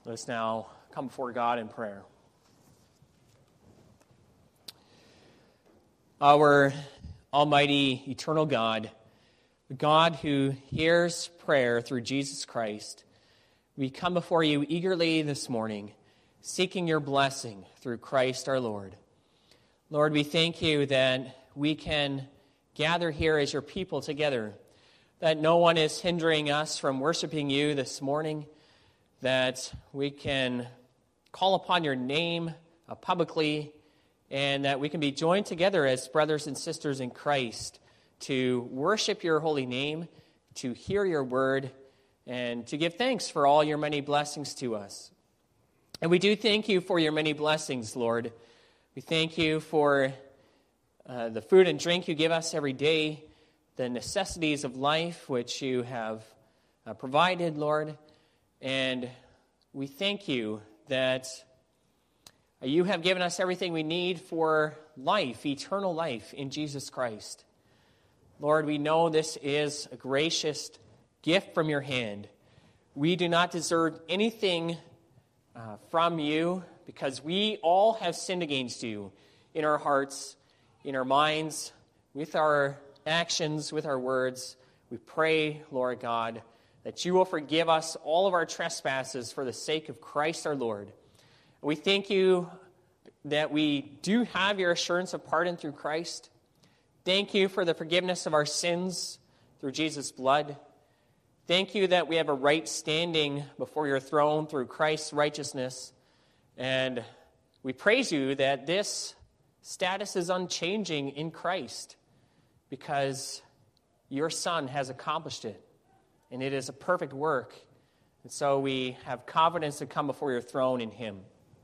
Let us now come before God in prayer. Our almighty, eternal God, the God who hears prayer through Jesus Christ, we come before you eagerly this morning, seeking your blessing through Christ our Lord. Lord, we thank you that we can gather here as your people together, that no one is hindering us from worshiping you this morning, that we can call upon your name publicly, and that we can be joined together as brothers and sisters in Christ to worship your holy name, to hear your word, and to give thanks for all your many blessings to us. And we do thank you for your many blessings, Lord. We thank you for the food and drink you give us every day, the necessities of life which you have provided, Lord. And we thank you that you have given us everything we need for life, eternal life in Jesus Christ. Lord, we know this is a gracious gift from your hand. We do not deserve anything from you because we all have sinned against you in our hearts, in our minds, with our actions, with our words. We pray, Lord God, that you will forgive us all of our trespasses for the sake of Christ our Lord. We thank you that we do have your assurance of pardon through Christ. Thank you for the forgiveness of our sins through Jesus' blood. Thank you that we have a right standing before your throne through Christ's righteousness. And we praise you that this status is unchanging in Christ because your Son has accomplished it. And it is a perfect work. And so we have confidence to come before your throne in him.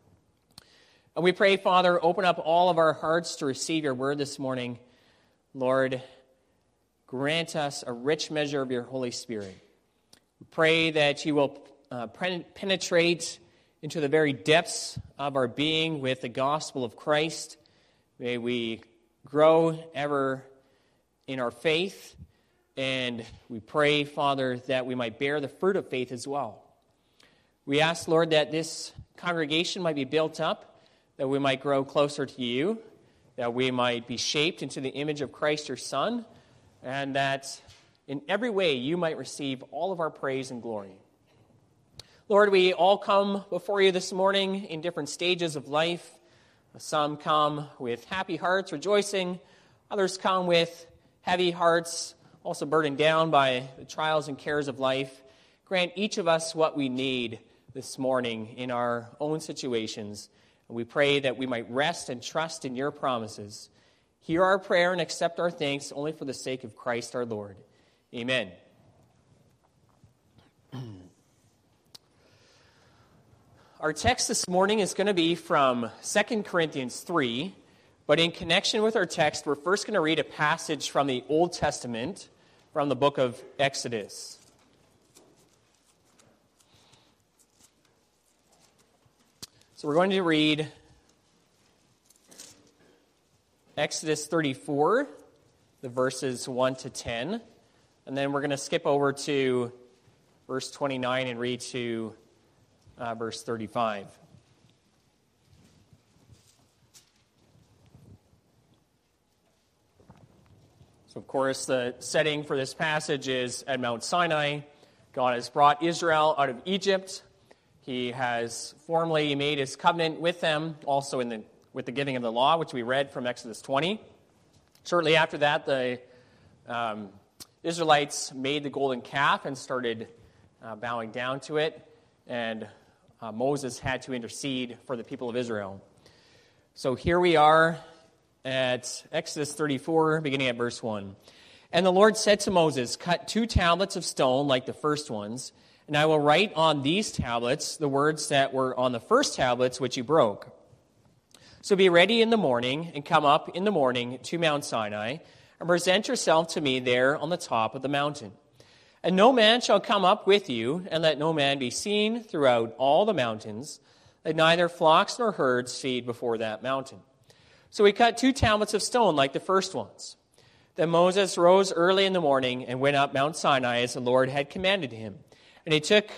And we pray, Father, open up all of our hearts to receive your word this morning. Lord, grant us a rich measure of your Holy Spirit. We pray that you will penetrate into the very depths of our being with the gospel of Christ. May we grow ever in our faith. And we pray, Father, that we might bear the fruit of faith as well. We ask, Lord, that this congregation might be built up, that we might grow closer to you, that we might be shaped into the image of Christ, your Son, and that in every way you might receive all of our praise and glory. Lord, we all come before you this morning in different stages of life. Some come with happy hearts, rejoicing. Others come with heavy hearts, also burdened down by the trials and cares of life. Grant each of us what we need this morning in our own situations. And we pray that we might rest and trust in your promises. Hear our prayer and accept our thanks only for the sake of Christ our Lord. Amen. Our text this morning is going to be from 2 Corinthians 3. But in connection with our text, we're first going to read a passage from the Old Testament, from the book of Exodus. So we're going to read Exodus 34, the verses 1 to 10. And then we're going to skip over to verse 29 and read to verse 35. So, of course, the setting for this passage is at Mount Sinai. God has brought Israel out of Egypt. He has formally made his covenant with them, also with the giving of the law, which we read from Exodus 20. Shortly after that, the Israelites made the golden calf and started bowing down to it, and Moses had to intercede for the people of Israel. So here we are at Exodus 34, beginning at verse 1. And the Lord said to Moses, "Cut 2 tablets of stone like the first ones, and I will write on these tablets the words that were on the first tablets which you broke. So be ready in the morning, and come up in the morning to Mount Sinai, and present yourself to me there on the top of the mountain. And no man shall come up with you, and let no man be seen throughout all the mountains, that neither flocks nor herds feed before that mountain." So he cut 2 tablets of stone like the first ones. Then Moses rose early in the morning and went up Mount Sinai as the Lord had commanded him. And he took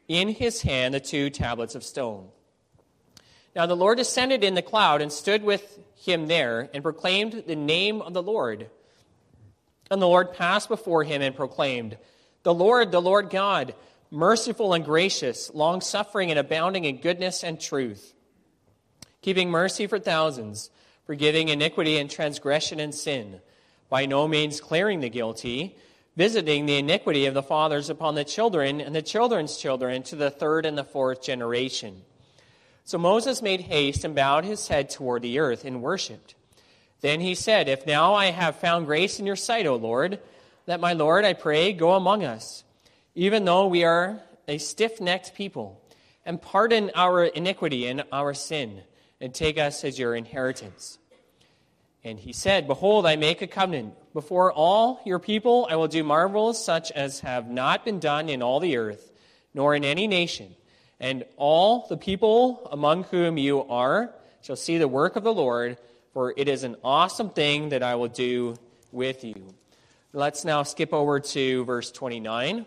in his hand the 2 tablets of stone. Now the Lord descended in the cloud and stood with him there and proclaimed the name of the Lord. And the Lord passed before him and proclaimed, the Lord God, merciful and gracious, long-suffering and abounding in goodness and truth, keeping mercy for thousands, forgiving iniquity and transgression and sin, by no means clearing the guilty, visiting the iniquity of the fathers upon the children and the children's children to the 3rd and the 4th generation. So Moses made haste and bowed his head toward the earth and worshipped. Then he said, if now I have found grace in your sight, O Lord, let my Lord, I pray, go among us, even though we are a stiff-necked people, and pardon our iniquity and our sin, and take us as your inheritance. And he said, behold, I make a covenant. Before all your people I will do marvels such as have not been done in all the earth, nor in any nation. And all the people among whom you are shall see the work of the Lord, for it is an awesome thing that I will do with you. Let's now skip over to verse 29.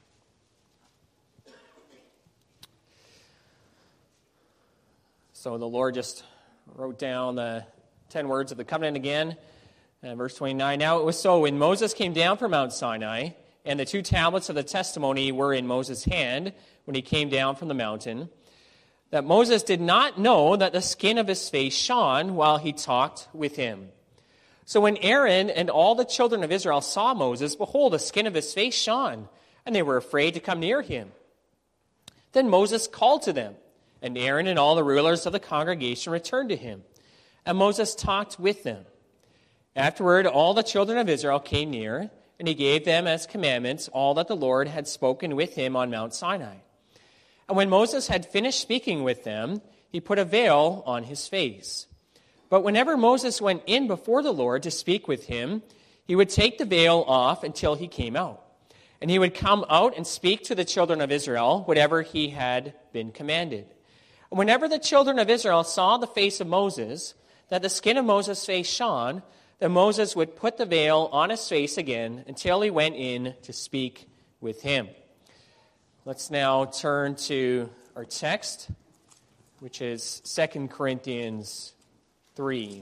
So the Lord just wrote down the 10 words of the covenant again. Verse 29, now it was so, when Moses came down from Mount Sinai, and the 2 tablets of the testimony were in Moses' hand when he came down from the mountain, that Moses did not know that the skin of his face shone while he talked with him. So when Aaron and all the children of Israel saw Moses, behold, the skin of his face shone, and they were afraid to come near him. Then Moses called to them, and Aaron and all the rulers of the congregation returned to him, and Moses talked with them. Afterward, all the children of Israel came near, and he gave them as commandments all that the Lord had spoken with him on Mount Sinai. And when Moses had finished speaking with them, he put a veil on his face. But whenever Moses went in before the Lord to speak with him, he would take the veil off until he came out. And he would come out and speak to the children of Israel whatever he had been commanded. And whenever the children of Israel saw the face of Moses, that the skin of Moses' face shone, then Moses would put the veil on his face again until he went in to speak with him. Let's now turn to our text, which is 2 Corinthians 3.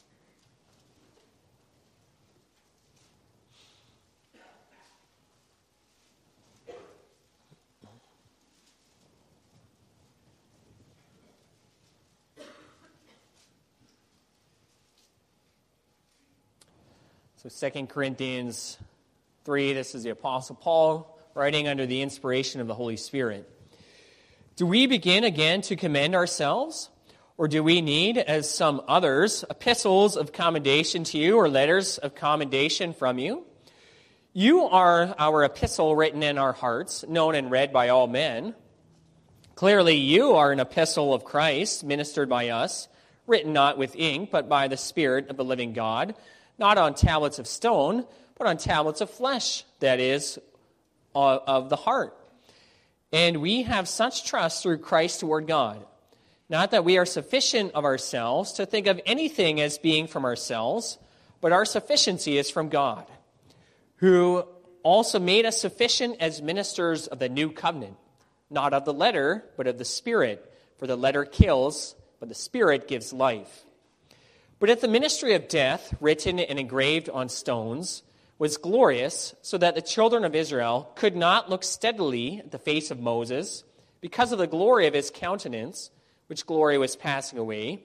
So 2 Corinthians 3, this is the Apostle Paul writing under the inspiration of the Holy Spirit. Do we begin again to commend ourselves? Or do we need, as some others, epistles of commendation to you or letters of commendation from you? You are our epistle written in our hearts, known and read by all men. Clearly, you are an epistle of Christ, ministered by us, written not with ink, but by the Spirit of the living God, not on tablets of stone, but on tablets of flesh, that is, of the heart. And we have such trust through Christ toward God. Not that we are sufficient of ourselves to think of anything as being from ourselves, but our sufficiency is from God, who also made us sufficient as ministers of the new covenant, not of the letter, but of the Spirit. For the letter kills, but the Spirit gives life. But if the ministry of death, written and engraved on stones, was glorious, so that the children of Israel could not look steadily at the face of Moses because of the glory of his countenance, which glory was passing away,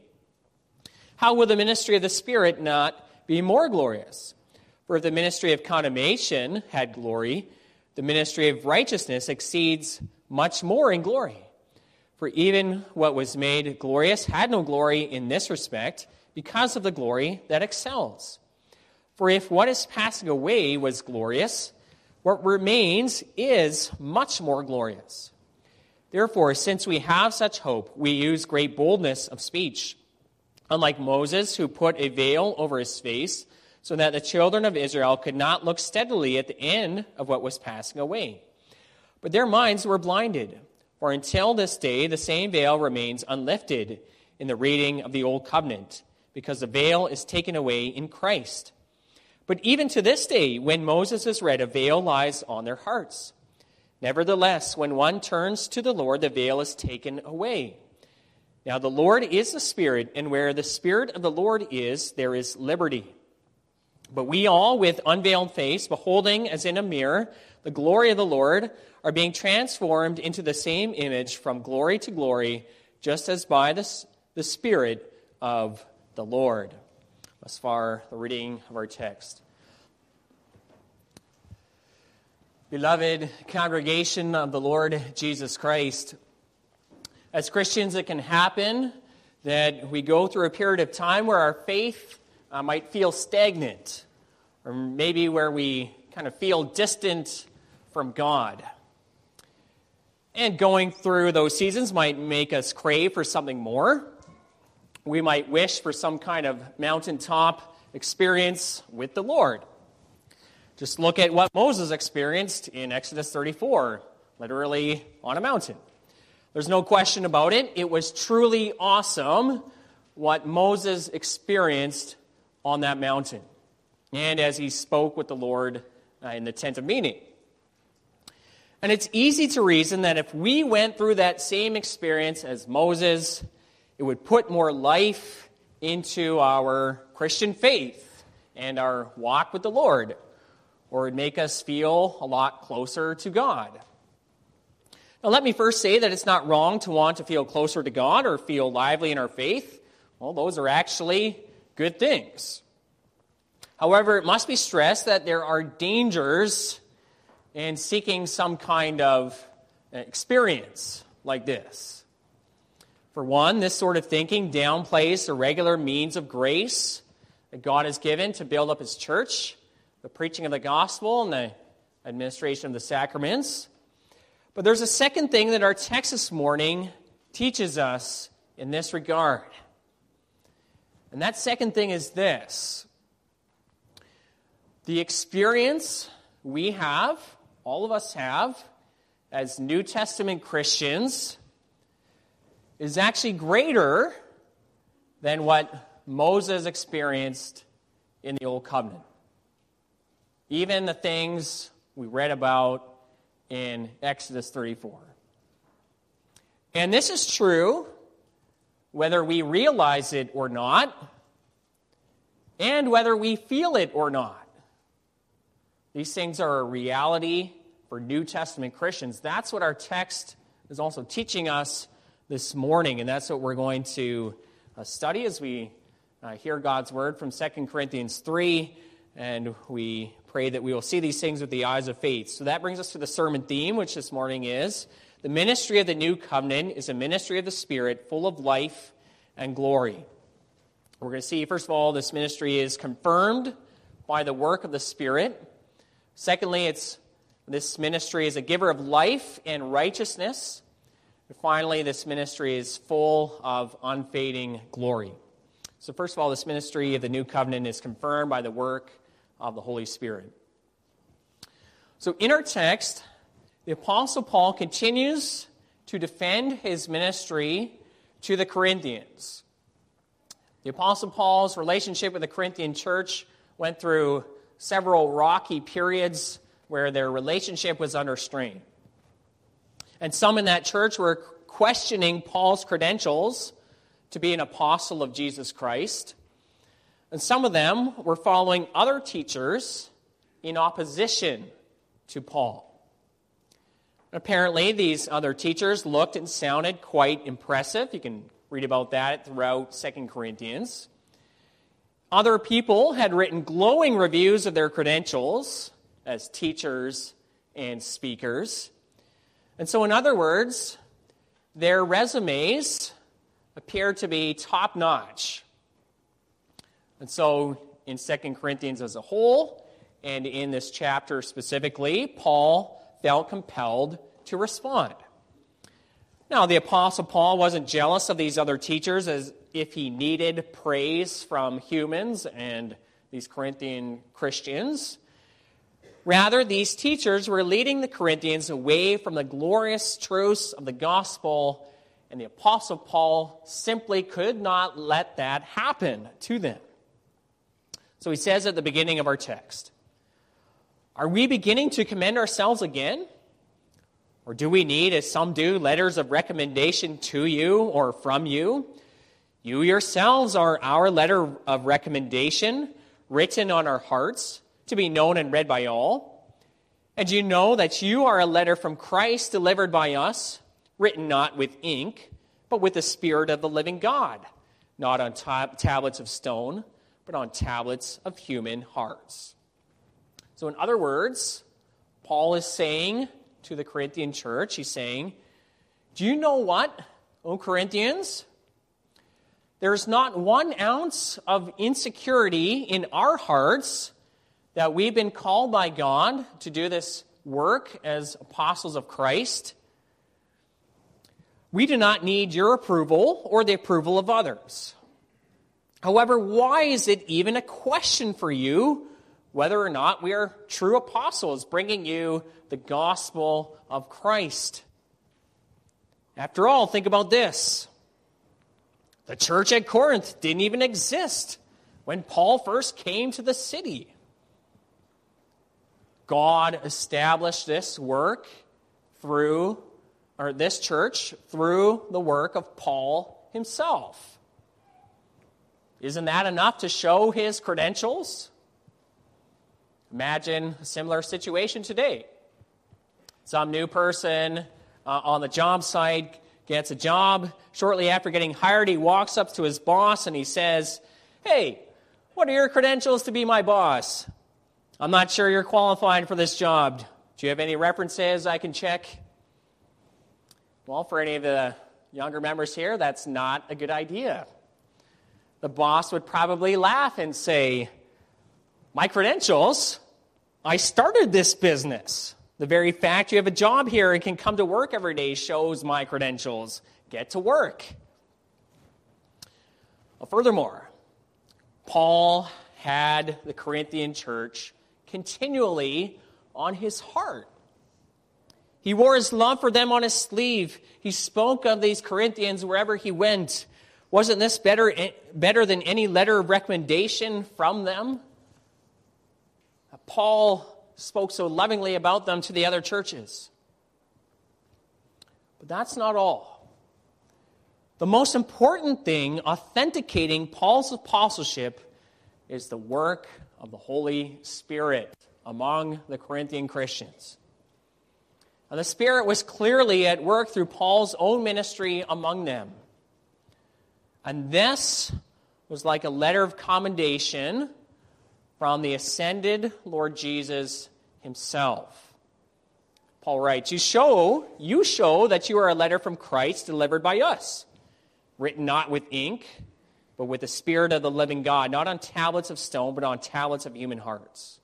how will the ministry of the Spirit not be more glorious? For if the ministry of condemnation had glory, the ministry of righteousness exceeds much more in glory. For even what was made glorious had no glory in this respect, because of the glory that excels. For if what is passing away was glorious, what remains is much more glorious. Therefore, since we have such hope, we use great boldness of speech, unlike Moses, who put a veil over his face, so that the children of Israel could not look steadily at the end of what was passing away. But their minds were blinded, for until this day the same veil remains unlifted in the reading of the Old Covenant, because the veil is taken away in Christ. But even to this day, when Moses is read, a veil lies on their hearts. Nevertheless, when one turns to the Lord, the veil is taken away. Now the Lord is the Spirit, and where the Spirit of the Lord is, there is liberty. But we all, with unveiled face, beholding as in a mirror the glory of the Lord, are being transformed into the same image from glory to glory, just as by the Spirit of the Lord. Thus far, the reading of our text. Beloved congregation of the Lord Jesus Christ, as Christians, it can happen that we go through a period of time where our faith might feel stagnant, or maybe where we kind of feel distant from God. And going through those seasons might make us crave for something more. We might wish for some kind of mountaintop experience with the Lord. Just look at what Moses experienced in Exodus 34, literally on a mountain. There's no question about it. It was truly awesome what Moses experienced on that mountain, and as he spoke with the Lord in the tent of meeting. And it's easy to reason that if we went through that same experience as Moses, it would put more life into our Christian faith and our walk with the Lord, or it would make us feel a lot closer to God. Now, let me first say that it's not wrong to want to feel closer to God or feel lively in our faith. Well, those are actually good things. However, it must be stressed that there are dangers in seeking some kind of experience like this. For one, this sort of thinking downplays the regular means of grace that God has given to build up His church, the preaching of the gospel and the administration of the sacraments. But there's a second thing that our text this morning teaches us in this regard. And that second thing is this. The experience we have, all of us have, as New Testament Christians, is actually greater than what Moses experienced in the Old Covenant. Even the things we read about in Exodus 34. And this is true whether we realize it or not, and whether we feel it or not. These things are a reality for New Testament Christians. That's what our text is also teaching us this morning, and that's what we're going to study as we hear God's word from 2 Corinthians 3, and we pray that we will see these things with the eyes of faith. So that brings us to the sermon theme, which this morning is, the ministry of the new covenant is a ministry of the Spirit, full of life and glory. We're going to see, first of all, this ministry is confirmed by the work of the Spirit. Secondly, this ministry is a giver of life and righteousness. And finally, this ministry is full of unfading glory. So first of all, this ministry of the new covenant is confirmed by the work of the Holy Spirit. So in our text, the Apostle Paul continues to defend his ministry to the Corinthians. The Apostle Paul's relationship with the Corinthian church went through several rocky periods where their relationship was under strain. And some in that church were questioning Paul's credentials to be an apostle of Jesus Christ. And some of them were following other teachers in opposition to Paul. Apparently, these other teachers looked and sounded quite impressive. You can read about that throughout 2 Corinthians. Other people had written glowing reviews of their credentials as teachers and speakers. And so, in other words, their resumes appeared to be top-notch. And so, in 2 Corinthians as a whole, and in this chapter specifically, Paul felt compelled to respond. Now, the Apostle Paul wasn't jealous of these other teachers as if he needed praise from humans and these Corinthian Christians. Rather, these teachers were leading the Corinthians away from the glorious truths of the gospel, and the Apostle Paul simply could not let that happen to them. So he says at the beginning of our text, "Are we beginning to commend ourselves again? Or do we need, as some do, letters of recommendation to you or from you? You yourselves are our letter of recommendation, written on our hearts, to be known and read by all. And you know that you are a letter from Christ delivered by us, written not with ink, but with the Spirit of the living God, not on tablets of stone, but on tablets of human hearts. So in other words, Paul is saying to the Corinthian church, he's saying, do you know what, O Corinthians? There's not 1 ounce of insecurity in our hearts that we've been called by God to do this work as apostles of Christ. We do not need your approval or the approval of others. However, why is it even a question for you whether or not we are true apostles bringing you the gospel of Christ? After all, think about this. The church at Corinth didn't even exist when Paul first came to the city. God established this work this church through the work of Paul himself. Isn't that enough to show his credentials? Imagine a similar situation today. Some new person on the job site gets a job. Shortly after getting hired, he walks up to his boss and he says, "Hey, what are your credentials to be my boss? I'm not sure you're qualified for this job. Do you have any references I can check?" Well, for any of the younger members here, that's not a good idea. The boss would probably laugh and say, "My credentials? I started this business. The very fact you have a job here and can come to work every day shows my credentials. Get to work." Well, furthermore, Paul had the Corinthian church continually on his heart. He wore his love for them on his sleeve. He spoke of these Corinthians wherever he went. Wasn't this better than any letter of recommendation from them? Paul spoke so lovingly about them to the other churches. But that's not all. The most important thing authenticating Paul's apostleship is the work of the Holy Spirit among the Corinthian Christians. And the Spirit was clearly at work through Paul's own ministry among them. And this was like a letter of commendation from the ascended Lord Jesus himself. Paul writes, you show that you are a letter from Christ delivered by us, written not with ink, but with the Spirit of the living God, not on tablets of stone, but on tablets of human hearts.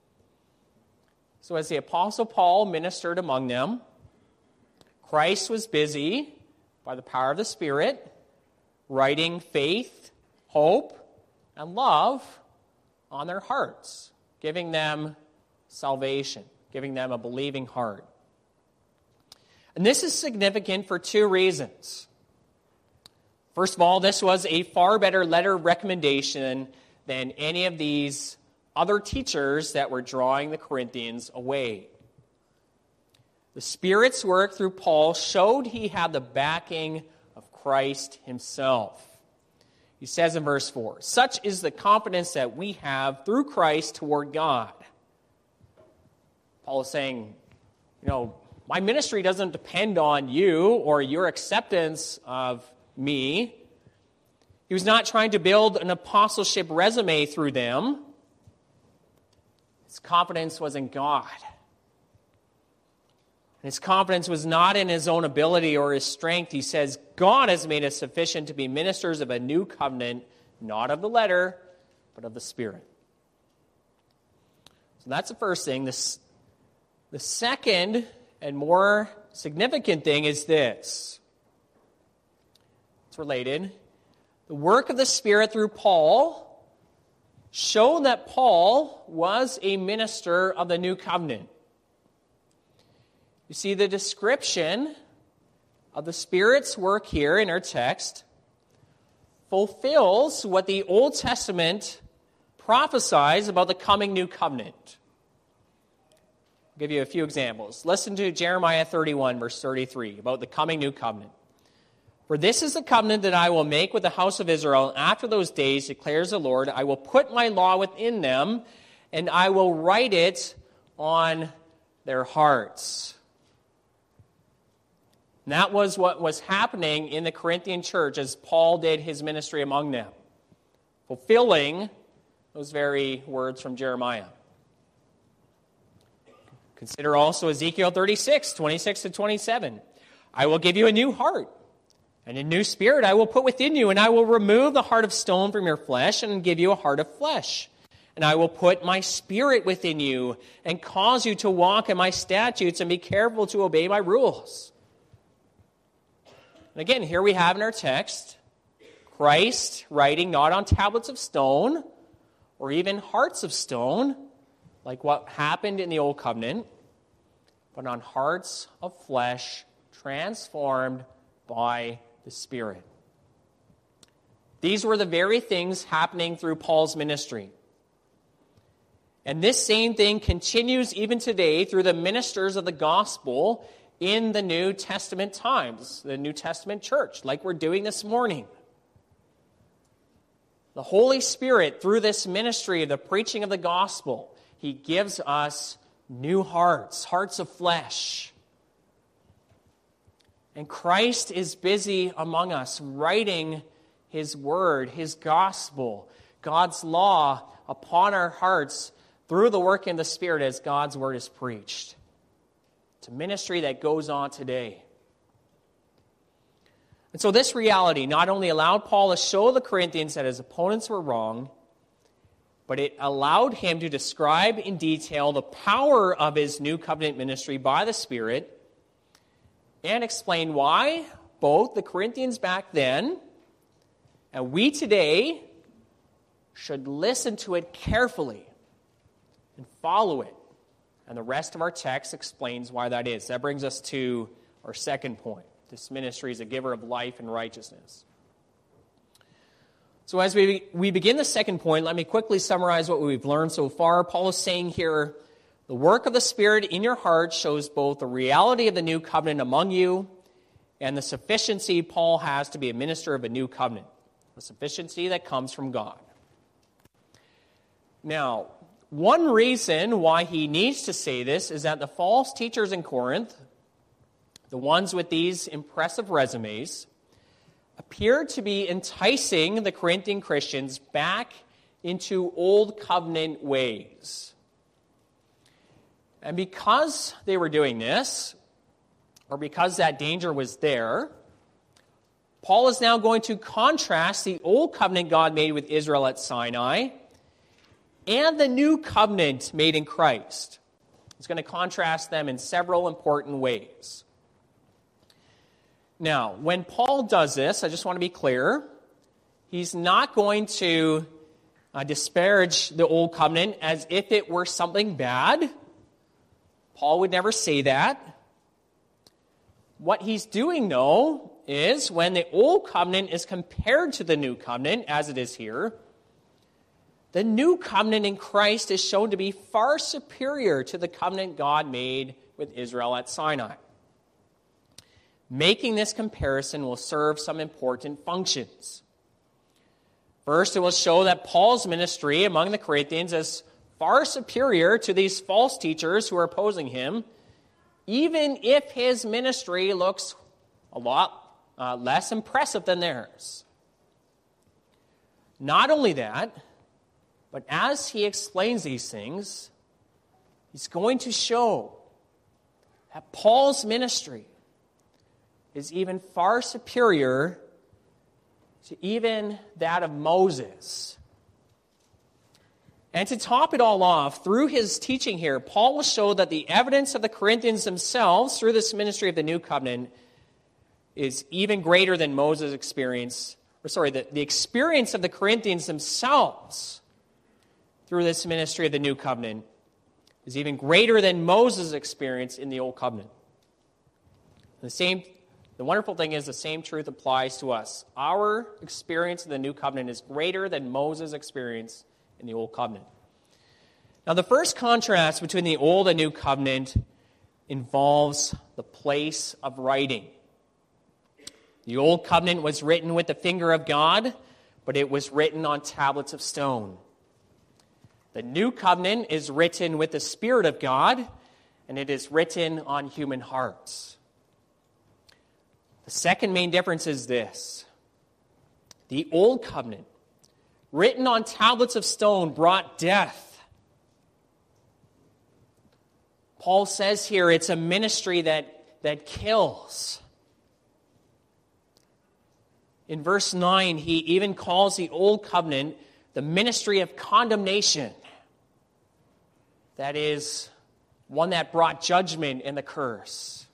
So as the Apostle Paul ministered among them, Christ was busy, by the power of the Spirit, writing faith, hope, and love on their hearts, giving them salvation, giving them a believing heart. And this is significant for 2 reasons. First of all, this was a far better letter of recommendation than any of these other teachers that were drawing the Corinthians away. The Spirit's work through Paul showed he had the backing of Christ himself. He says in verse 4, "Such is the confidence that we have through Christ toward God." Paul is saying, my ministry doesn't depend on you or your acceptance of me. He was not trying to build an apostleship resume through them. His confidence was in God. And his confidence was not in his own ability or his strength. He says, God has made us sufficient to be ministers of a new covenant, not of the letter, but of the Spirit. So that's the first thing. The second and more significant thing is this. It's related. The work of the Spirit through Paul showed that Paul was a minister of the new covenant. You see, the description of the Spirit's work here in our text fulfills what the Old Testament prophesies about the coming new covenant. I'll give you a few examples. Listen to Jeremiah 31, verse 33, about the coming new covenant. For this is the covenant that I will make with the house of Israel after those days, declares the Lord. I will put my law within them, and I will write it on their hearts. And that was what was happening in the Corinthian church as Paul did his ministry among them, fulfilling those very words from Jeremiah. Consider also Ezekiel 36, 26 to 27. I will give you a new heart, and a new spirit I will put within you, and I will remove the heart of stone from your flesh and give you a heart of flesh. And I will put my spirit within you and cause you to walk in my statutes and be careful to obey my rules. And again, here we have in our text, Christ writing not on tablets of stone or even hearts of stone, like what happened in the Old Covenant, but on hearts of flesh transformed by the Spirit. These were the very things happening through Paul's ministry. And this same thing continues even today through the ministers of the gospel in the New Testament times, the New Testament church, like we're doing this morning. The Holy Spirit, through this ministry of the preaching of the gospel, He gives us new hearts, hearts of flesh. And Christ is busy among us, writing His word, His gospel, God's law upon our hearts through the work in the Spirit as God's word is preached. It's a ministry that goes on today. And so this reality not only allowed Paul to show the Corinthians that his opponents were wrong, but it allowed him to describe in detail the power of his new covenant ministry by the Spirit and explain why both the Corinthians back then and we today should listen to it carefully and follow it. And the rest of our text explains why that is. That brings us to our second point. This ministry is a giver of life and righteousness. So as we begin the second point, let me quickly summarize what we've learned so far. Paul is saying here, the work of the Spirit in your heart shows both the reality of the new covenant among you and the sufficiency Paul has to be a minister of a new covenant, the sufficiency that comes from God. Now, one reason why he needs to say this is that the false teachers in Corinth, the ones with these impressive resumes, appeared to be enticing the Corinthian Christians back into old covenant ways. And because they were doing this, or because that danger was there, Paul is now going to contrast the old covenant God made with Israel at Sinai and the new covenant made in Christ. He's going to contrast them in several important ways. Now, when Paul does this, I just want to be clear, he's not going to disparage the old covenant as if it were something bad. Paul would never say that. What he's doing, though, is when the old covenant is compared to the new covenant, as it is here, the new covenant in Christ is shown to be far superior to the covenant God made with Israel at Sinai. Making this comparison will serve some important functions. First, it will show that Paul's ministry among the Corinthians is far superior to these false teachers who are opposing him, even if his ministry looks a lot less impressive than theirs. Not only that, but as he explains these things, he's going to show that Paul's ministry is even far superior to even that of Moses. And to top it all off, through his teaching here, Paul will show that the evidence of the Corinthians themselves through this ministry of the new covenant is even greater than Moses' experience, the experience of the Corinthians themselves through this ministry of the new covenant is even greater than Moses' experience in the old covenant. The wonderful thing is the same truth applies to us. Our experience of the new covenant is greater than Moses' experience in the old covenant. Now, the first contrast between the Old and New Covenant involves the place of writing. The Old Covenant was written with the finger of God, but it was written on tablets of stone. The New Covenant is written with the Spirit of God, and it is written on human hearts. The second main difference is this. The Old Covenant, written on tablets of stone, brought death. Paul says here it's a ministry that kills. In verse 9, he even calls the Old Covenant the ministry of condemnation. That is, one that brought judgment and the curse.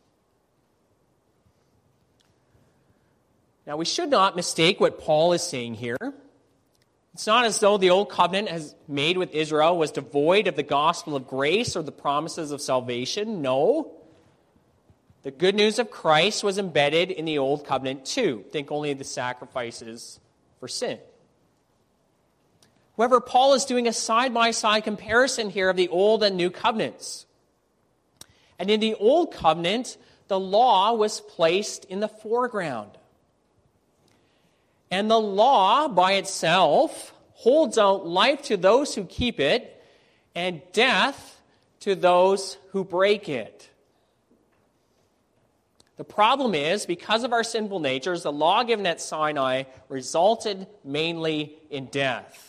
Now, we should not mistake what Paul is saying here. It's not as though the Old Covenant as made with Israel was devoid of the gospel of grace or the promises of salvation. No. The good news of Christ was embedded in the Old Covenant too. Think only of the sacrifices for sin. However, Paul is doing a side-by-side comparison here of the Old and New Covenants. And in the Old Covenant, the law was placed in the foreground. And the law by itself holds out life to those who keep it and death to those who break it. The problem is, because of our sinful natures, the law given at Sinai resulted mainly in death.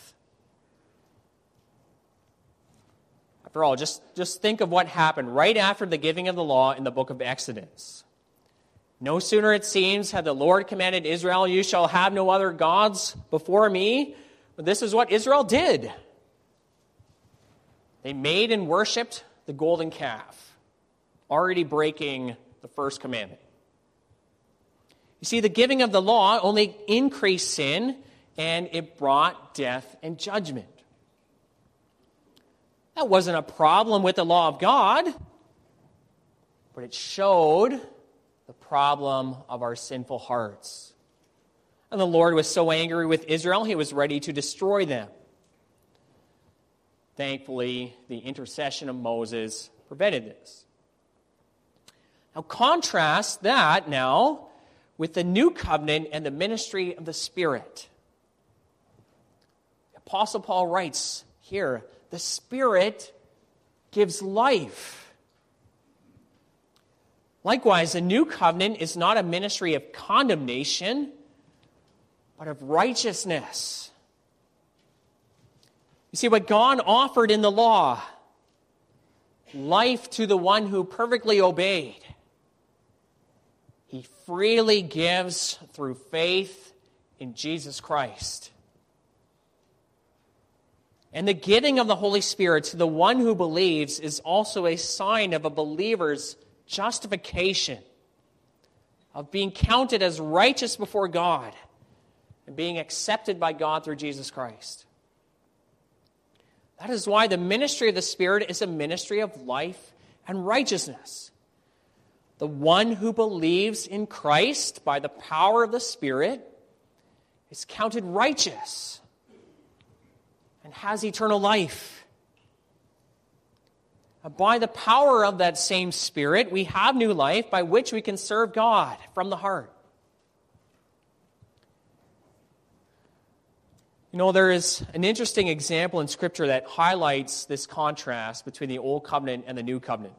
After all, just think of what happened right after the giving of the law in the book of Exodus. No sooner, it seems, had the Lord commanded Israel, "You shall have no other gods before me," but this is what Israel did. They made and worshipped the golden calf, already breaking the first commandment. You see, the giving of the law only increased sin, and it brought death and judgment. That wasn't a problem with the law of God, but it showed the problem of our sinful hearts. And the Lord was so angry with Israel, he was ready to destroy them. Thankfully, the intercession of Moses prevented this. Now, contrast that now with the New Covenant and the ministry of the Spirit. The Apostle Paul writes here, the Spirit gives life. Likewise, the New Covenant is not a ministry of condemnation, but of righteousness. You see, what God offered in the law, life to the one who perfectly obeyed, he freely gives through faith in Jesus Christ. And the giving of the Holy Spirit to the one who believes is also a sign of a believer's justification, of being counted as righteous before God and being accepted by God through Jesus Christ. That is why the ministry of the Spirit is a ministry of life and righteousness. The one who believes in Christ by the power of the Spirit is counted righteous and has eternal life. By the power of that same Spirit, we have new life by which we can serve God from the heart. You know, there is an interesting example in Scripture that highlights this contrast between the Old Covenant and the New Covenant.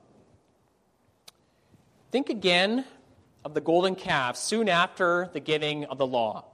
Think again of the golden calf soon after the giving of the law.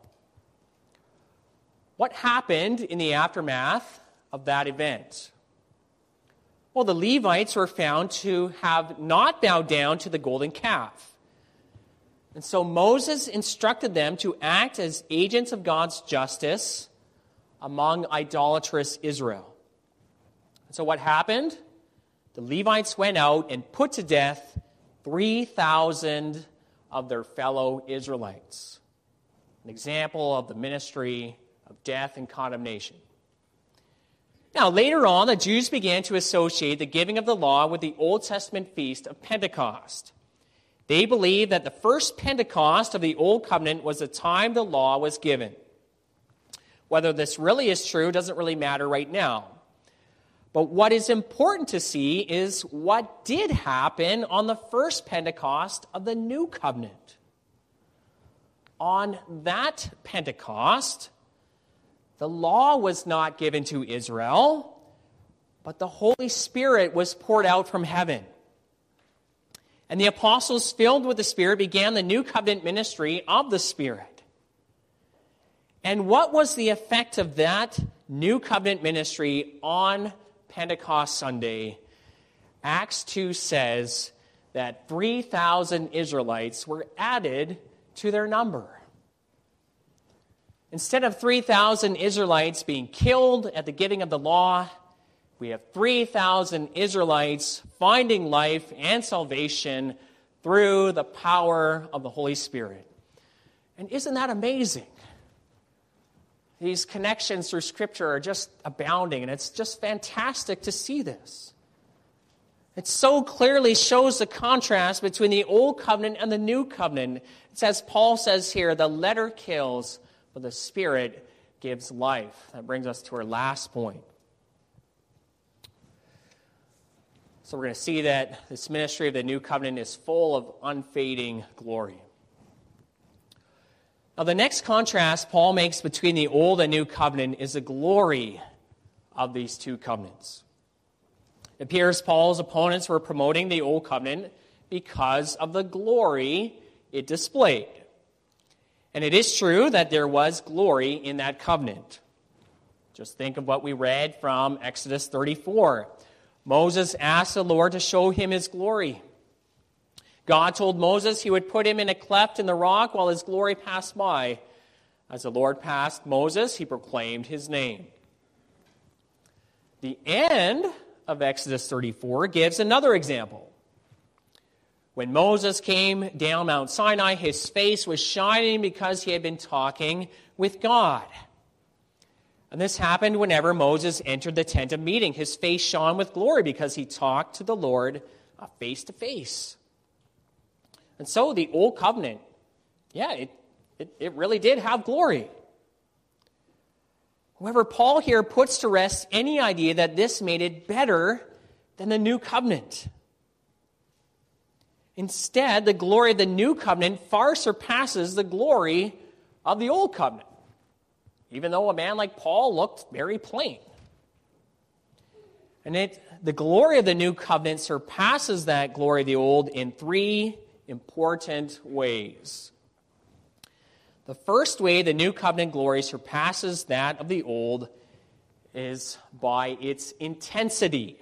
What happened in the aftermath of that event? Well, the Levites were found to have not bowed down to the golden calf. And so Moses instructed them to act as agents of God's justice among idolatrous Israel. And so what happened? The Levites went out and put to death 3,000 of their fellow Israelites. An example of the ministry of death and condemnation. Now, later on, the Jews began to associate the giving of the law with the Old Testament feast of Pentecost. They believed that the first Pentecost of the Old Covenant was the time the law was given. Whether this really is true doesn't really matter right now. But what is important to see is what did happen on the first Pentecost of the New Covenant. On that Pentecost, the law was not given to Israel, but the Holy Spirit was poured out from heaven. And the apostles, filled with the Spirit, began the New Covenant ministry of the Spirit. And what was the effect of that New Covenant ministry on Pentecost Sunday? Acts 2 says that 3,000 Israelites were added to their number. Instead of 3,000 Israelites being killed at the giving of the law, we have 3,000 Israelites finding life and salvation through the power of the Holy Spirit. And isn't that amazing? These connections through Scripture are just abounding, and it's just fantastic to see this. It so clearly shows the contrast between the Old Covenant and the New Covenant. It's as Paul says here, the letter kills, but the Spirit gives life. That brings us to our last point. So we're going to see that this ministry of the New Covenant is full of unfading glory. Now, the next contrast Paul makes between the Old and New Covenant is the glory of these two covenants. It appears Paul's opponents were promoting the Old Covenant because of the glory it displayed. And it is true that there was glory in that covenant. Just think of what we read from Exodus 34. Moses asked the Lord to show him his glory. God told Moses he would put him in a cleft in the rock while his glory passed by. As the Lord passed Moses, he proclaimed his name. The end of Exodus 34 gives another example. When Moses came down Mount Sinai, his face was shining because he had been talking with God. And this happened whenever Moses entered the tent of meeting. His face shone with glory because he talked to the Lord face to face. And so the Old Covenant, it really did have glory. However, Paul here puts to rest any idea that this made it better than the New Covenant. Instead, the glory of the New Covenant far surpasses the glory of the Old Covenant, even though a man like Paul looked very plain. And the glory of the New Covenant surpasses that glory of the Old in three important ways. The first way the New Covenant glory surpasses that of the Old is by its intensity.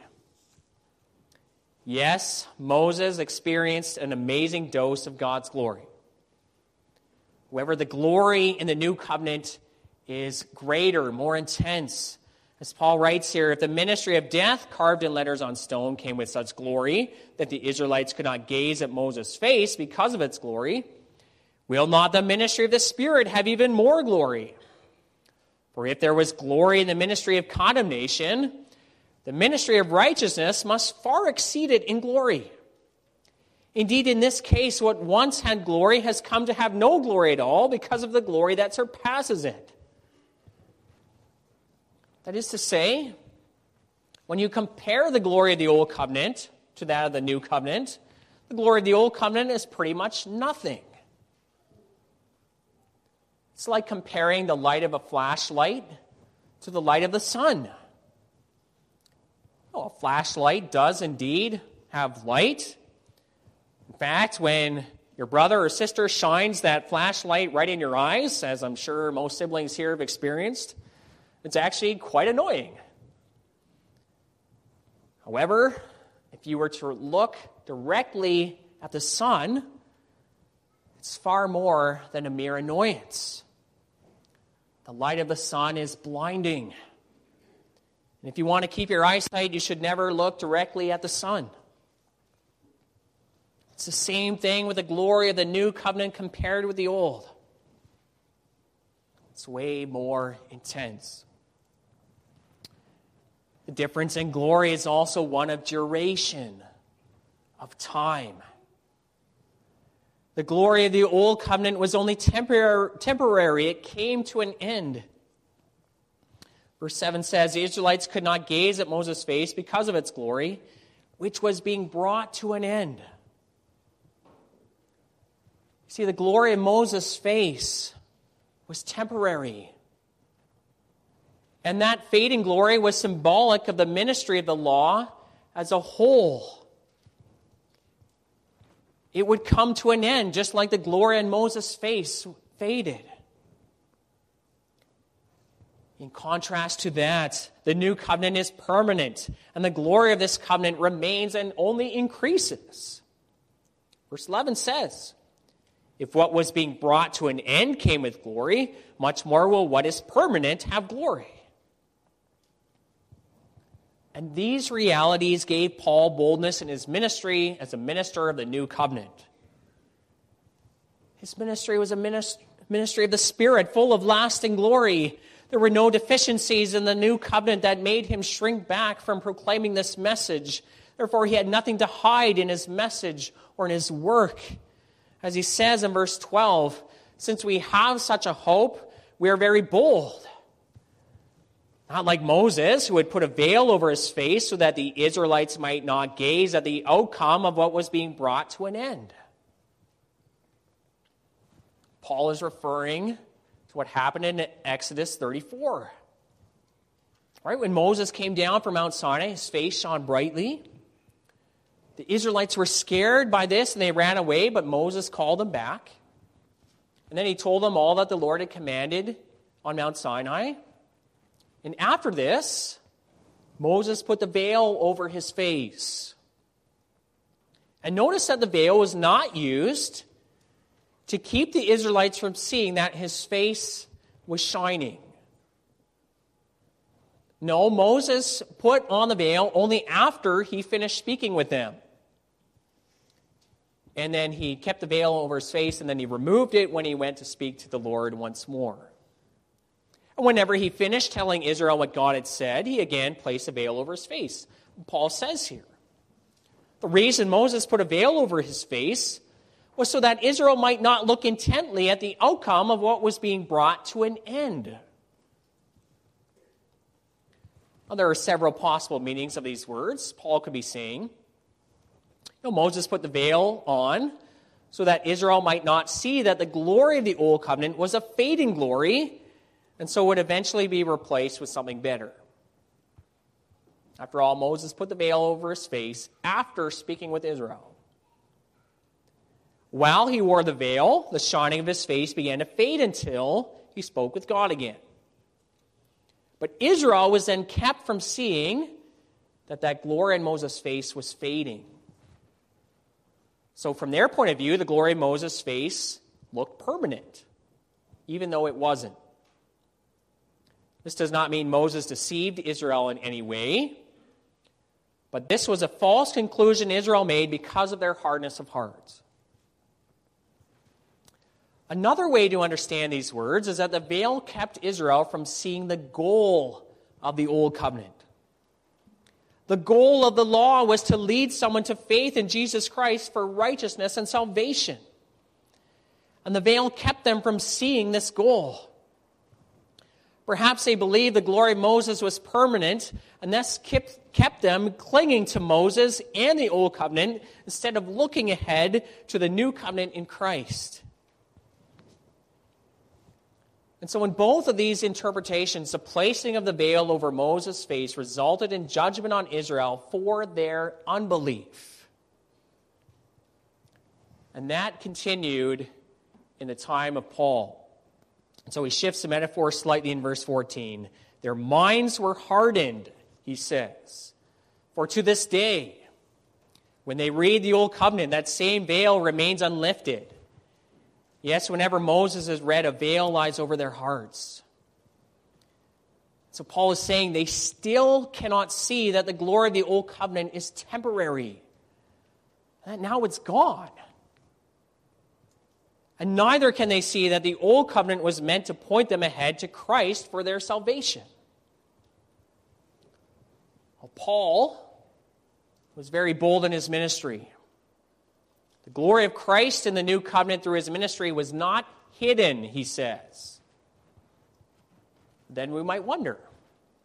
Yes, Moses experienced an amazing dose of God's glory. However, the glory in the New Covenant is greater, more intense. As Paul writes here, if the ministry of death carved in letters on stone came with such glory that the Israelites could not gaze at Moses' face because of its glory, will not the ministry of the Spirit have even more glory? For if there was glory in the ministry of condemnation, the ministry of righteousness must far exceed it in glory. Indeed, in this case, what once had glory has come to have no glory at all because of the glory that surpasses it. That is to say, when you compare the glory of the Old Covenant to that of the New Covenant, the glory of the Old Covenant is pretty much nothing. It's like comparing the light of a flashlight to the light of the sun. Oh, a flashlight does indeed have light. In fact, when your brother or sister shines that flashlight right in your eyes, as I'm sure most siblings here have experienced, it's actually quite annoying. However, if you were to look directly at the sun, it's far more than a mere annoyance. The light of the sun is blinding. And if you want to keep your eyesight, you should never look directly at the sun. It's the same thing with the glory of the New Covenant compared with the Old. It's way more intense. The difference in glory is also one of duration, of time. The glory of the Old Covenant was only temporary. It came to an end. Verse 7 says, the Israelites could not gaze at Moses' face because of its glory, which was being brought to an end. See, the glory of Moses' face was temporary. And that fading glory was symbolic of the ministry of the law as a whole. It would come to an end, just like the glory on Moses' face faded. In contrast to that, the new covenant is permanent, and the glory of this covenant remains and only increases. Verse 11 says, if what was being brought to an end came with glory, much more will what is permanent have glory. And these realities gave Paul boldness in his ministry as a minister of the new covenant. His ministry was a ministry of the Spirit, full of lasting glory. There were no deficiencies in the new covenant that made him shrink back from proclaiming this message. Therefore, he had nothing to hide in his message or in his work. As he says in verse 12, since we have such a hope, we are very bold. Not like Moses, who had put a veil over his face so that the Israelites might not gaze at the outcome of what was being brought to an end. Paul is referring to what happened in Exodus 34. Right, when Moses came down from Mount Sinai, his face shone brightly. The Israelites were scared by this and they ran away, but Moses called them back. And then he told them all that the Lord had commanded on Mount Sinai. And after this, Moses put the veil over his face. And notice that the veil was not used to keep the Israelites from seeing that his face was shining. No, Moses put on the veil only after he finished speaking with them. And then he kept the veil over his face, and then he removed it when he went to speak to the Lord once more. And whenever he finished telling Israel what God had said, he again placed a veil over his face. Paul says here, the reason Moses put a veil over his face was so that Israel might not look intently at the outcome of what was being brought to an end. Well, there are several possible meanings of these words. Paul could be saying, Moses put the veil on so that Israel might not see that the glory of the old covenant was a fading glory and so would eventually be replaced with something better. After all, Moses put the veil over his face after speaking with Israel. While he wore the veil, the shining of his face began to fade until he spoke with God again. But Israel was then kept from seeing that glory in Moses' face was fading. So from their point of view, the glory of Moses' face looked permanent, even though it wasn't. This does not mean Moses deceived Israel in any way, but this was a false conclusion Israel made because of their hardness of heart. Another way to understand these words is that the veil kept Israel from seeing the goal of the old covenant. The goal of the law was to lead someone to faith in Jesus Christ for righteousness and salvation. And the veil kept them from seeing this goal. Perhaps they believed the glory of Moses was permanent, and thus kept them clinging to Moses and the old covenant instead of looking ahead to the new covenant in Christ. And so in both of these interpretations, the placing of the veil over Moses' face resulted in judgment on Israel for their unbelief. And that continued in the time of Paul. And so he shifts the metaphor slightly in verse 14. Their minds were hardened, he says. For to this day, when they read the Old Covenant, that same veil remains unlifted. Yes, whenever Moses is read, a veil lies over their hearts. So Paul is saying they still cannot see that the glory of the Old Covenant is temporary. And now it's gone. And neither can they see that the Old Covenant was meant to point them ahead to Christ for their salvation. Well, Paul was very bold in his ministry. The glory of Christ in the new covenant through his ministry was not hidden, he says. Then we might wonder,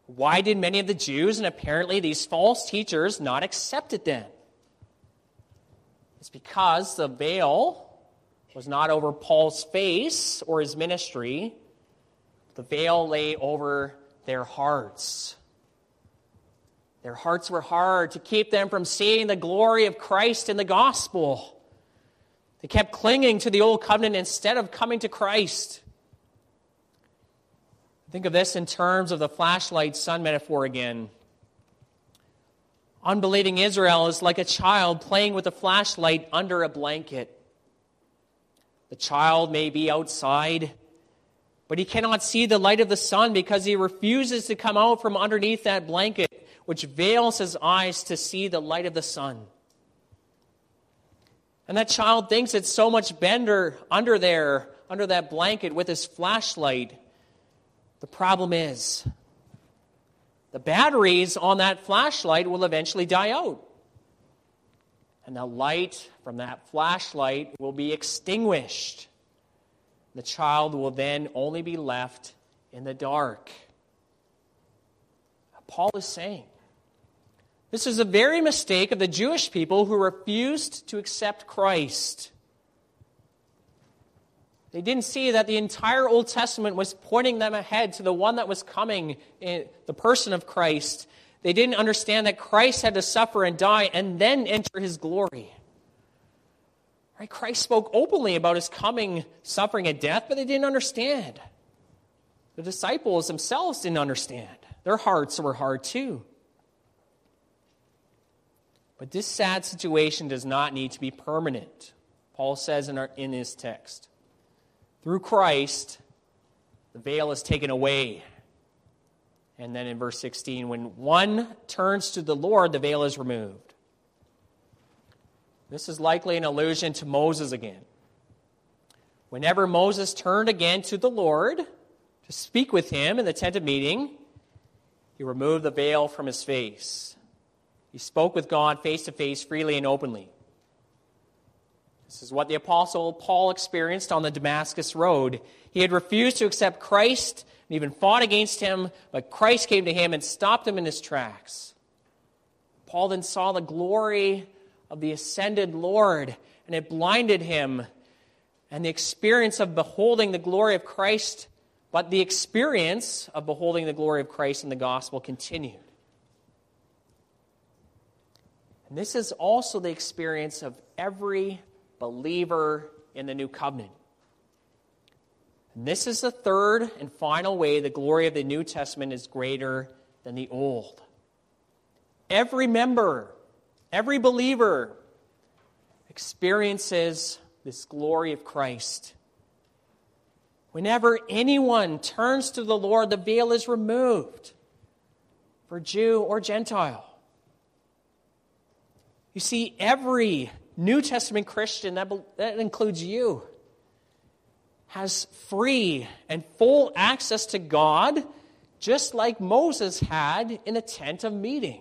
Why did many of the Jews and apparently these false teachers not accept it then? It's because the veil was not over Paul's face or his ministry. The veil lay over their hearts. Their hearts were hard to keep them from seeing the glory of Christ in the gospel. They kept clinging to the old covenant instead of coming to Christ. Think of this in terms of the flashlight sun metaphor again. Unbelieving Israel is like a child playing with a flashlight under a blanket. The child may be outside, but he cannot see the light of the sun because he refuses to come out from underneath that blanket, which veils his eyes to see the light of the sun. And that child thinks it's so much better under that blanket with his flashlight. The problem is, the batteries on that flashlight will eventually die out. And the light from that flashlight will be extinguished. The child will then only be left in the dark. Paul is saying, this is the very mistake of the Jewish people who refused to accept Christ. They didn't see that the entire Old Testament was pointing them ahead to the one that was coming, in the person of Christ. They didn't understand that Christ had to suffer and die and then enter his glory. Right? Christ spoke openly about his coming, suffering, and death, but they didn't understand. The disciples themselves didn't understand. Their hearts were hard too. But this sad situation does not need to be permanent. Paul says in his text, through Christ, the veil is taken away. And then in verse 16, when one turns to the Lord, the veil is removed. This is likely an allusion to Moses again. Whenever Moses turned again to the Lord to speak with him in the tent of meeting, he removed the veil from his face. He spoke with God face to face, freely and openly. This is what the Apostle Paul experienced on the Damascus Road. He had refused to accept Christ and even fought against him, but Christ came to him and stopped him in his tracks. Paul then saw the glory of the ascended Lord, and it blinded him. And the experience of beholding the glory of Christ, but the experience of beholding the glory of Christ in the gospel continued. And this is also the experience of every believer in the new covenant. And this is the third and final way the glory of the New Testament is greater than the old. Every member, every believer experiences this glory of Christ. Whenever anyone turns to the Lord, the veil is removed for Jew or Gentile. You see, every New Testament Christian, that includes you, has free and full access to God, just like Moses had in the tent of meeting.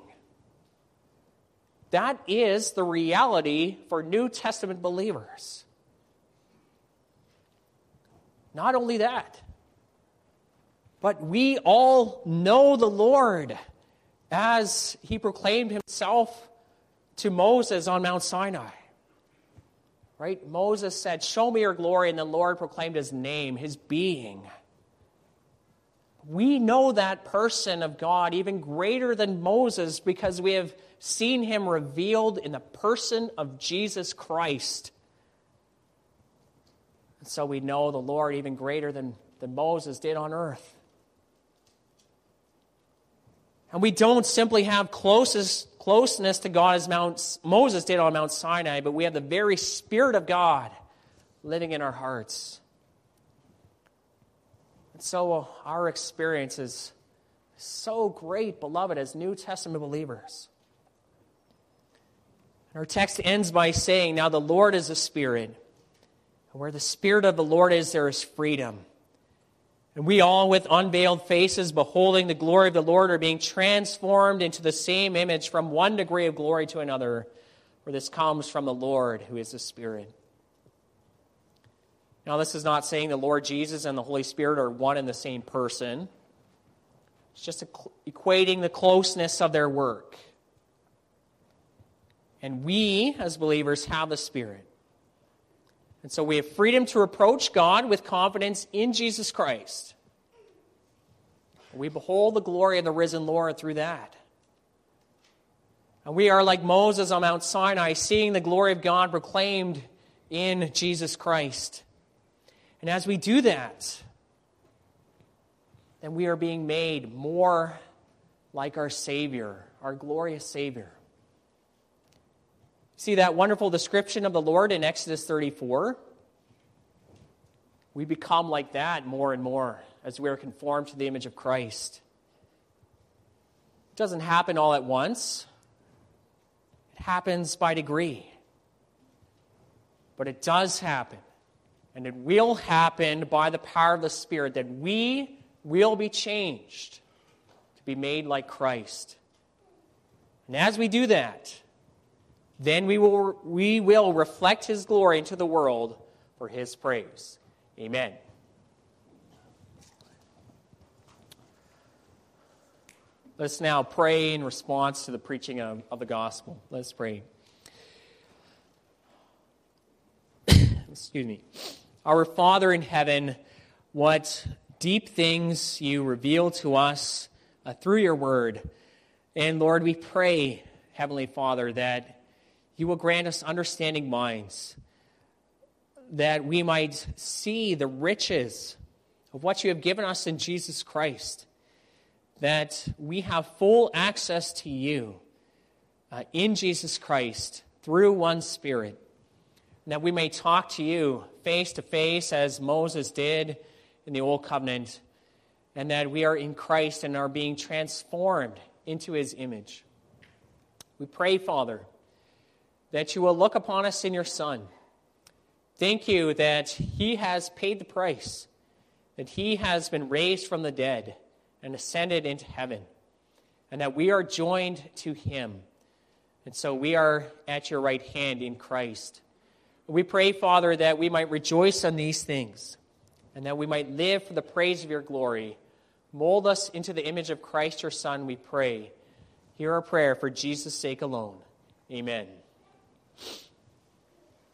That is the reality for New Testament believers. Not only that, but we all know the Lord as he proclaimed himself to Moses on Mount Sinai. Right? Moses said, "Show me your glory," and the Lord proclaimed his name, his being. We know that person of God even greater than Moses because we have seen him revealed in the person of Jesus Christ. And so we know the Lord even greater than Moses did on earth. And we don't simply have closeness to God as Moses did on Mount Sinai, but we have the very Spirit of God living in our hearts. And so our experience is so great, beloved, as New Testament believers. And our text ends by saying, "Now the Lord is a Spirit, and where the Spirit of the Lord is, there is freedom." And we all, with unveiled faces, beholding the glory of the Lord, are being transformed into the same image from one degree of glory to another, for this comes from the Lord, who is the Spirit. Now, this is not saying the Lord Jesus and the Holy Spirit are one and the same person. It's just equating the closeness of their work. And we, as believers, have the Spirit. And so we have freedom to approach God with confidence in Jesus Christ. We behold the glory of the risen Lord through that. And we are like Moses on Mount Sinai, seeing the glory of God proclaimed in Jesus Christ. And as we do that, then we are being made more like our Savior, our glorious Savior. See that wonderful description of the Lord in Exodus 34? We become like that more and more as we are conformed to the image of Christ. It doesn't happen all at once. It happens by degree. But it does happen. And it will happen by the power of the Spirit that we will be changed to be made like Christ. And as we do that, then we will reflect His glory into the world for His praise. Amen. Let's now pray in response to the preaching of the gospel. Let's pray. Excuse me. Our Father in heaven, what deep things you reveal to us through your word. And Lord, we pray, Heavenly Father, that you will grant us understanding minds, that we might see the riches of what you have given us in Jesus Christ, that we have full access to you in Jesus Christ through one Spirit, and that we may talk to you face to face as Moses did in the Old Covenant, and that we are in Christ and are being transformed into His image. We pray, Father, that you will look upon us in your Son. Thank you that He has paid the price, that He has been raised from the dead and ascended into heaven, and that we are joined to Him. And so we are at your right hand in Christ. We pray, Father, that we might rejoice in these things, and that we might live for the praise of your glory. Mold us into the image of Christ, your Son, we pray. Hear our prayer for Jesus' sake alone. Amen.